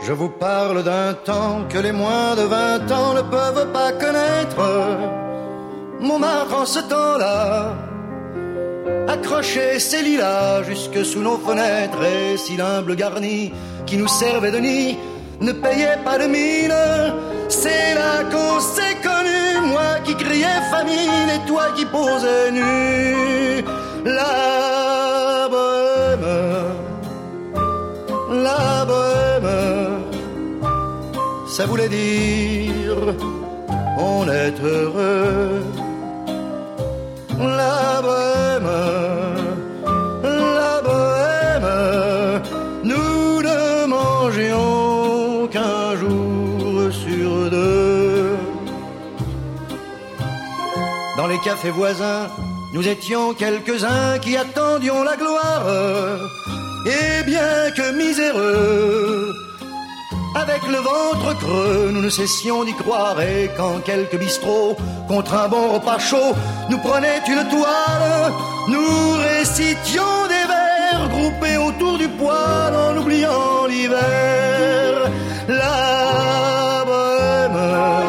Je vous parle d'un temps que les moins de 20 ans ne peuvent pas connaître. Montmartre en ce temps-là accrochait ses lilas jusque sous nos fenêtres, et si l'humble garni qui nous servait de nid ne payait pas de mine, c'est là qu'on s'est connus, moi qui criais famine et toi qui posais nu. La bohème, ça voulait dire on est heureux. La bohème, nous ne mangions qu'un jour sur deux. Dans les cafés voisins, nous étions quelques-uns qui attendions la gloire. Et bien que miséreux, avec le ventre creux, nous ne cessions d'y croire. Et quand quelques bistrots, contre un bon repas chaud, nous prenaient une toile, nous récitions des vers groupés autour du poêle en oubliant l'hiver. La bohème,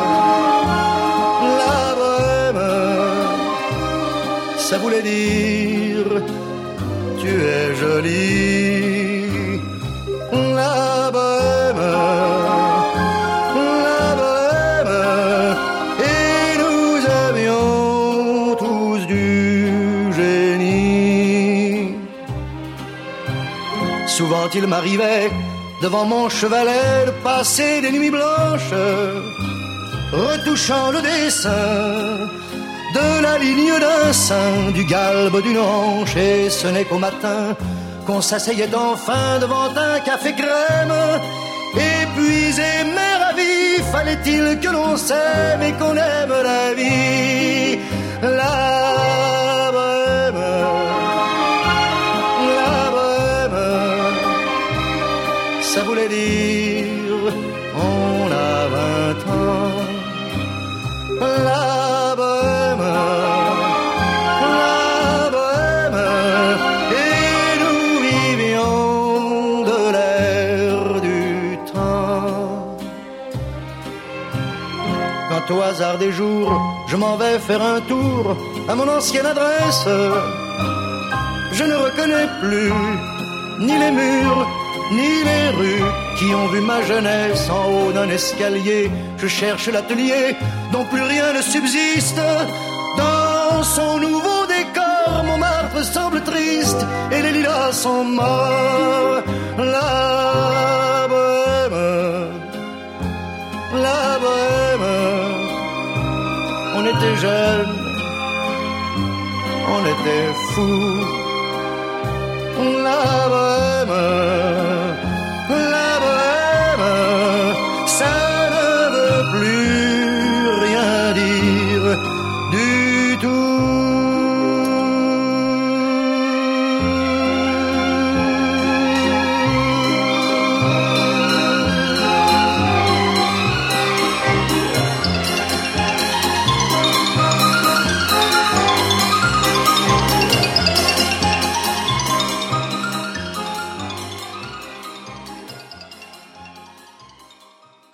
ça voulait dire tu es jolie. La bohème, et nous avions tous du génie. Souvent il m'arrivait devant mon chevalet de passer des nuits blanches, retouchant le dessin de la ligne d'un sein, du galbe d'une hanche, et ce n'est qu'au matin qu'on s'asseyait enfin devant un café crème. Épuisé mais ravi, fallait-il que l'on s'aime et qu'on aime la vie. La bohème, ça voulait dire on a 20 ans. La bohème, et nous vivions de l'air du temps. Quand au hasard des jours, je m'en vais faire un tour à mon ancienne adresse, je ne reconnais plus ni les murs, ni les rues qui ont vu ma jeunesse en haut d'un escalier. Je cherche l'atelier dont plus rien ne subsiste. Dans son nouveau décor, Montmartre semble triste et les lilas sont morts. La bohème, on était jeunes, on était fous. La bohème,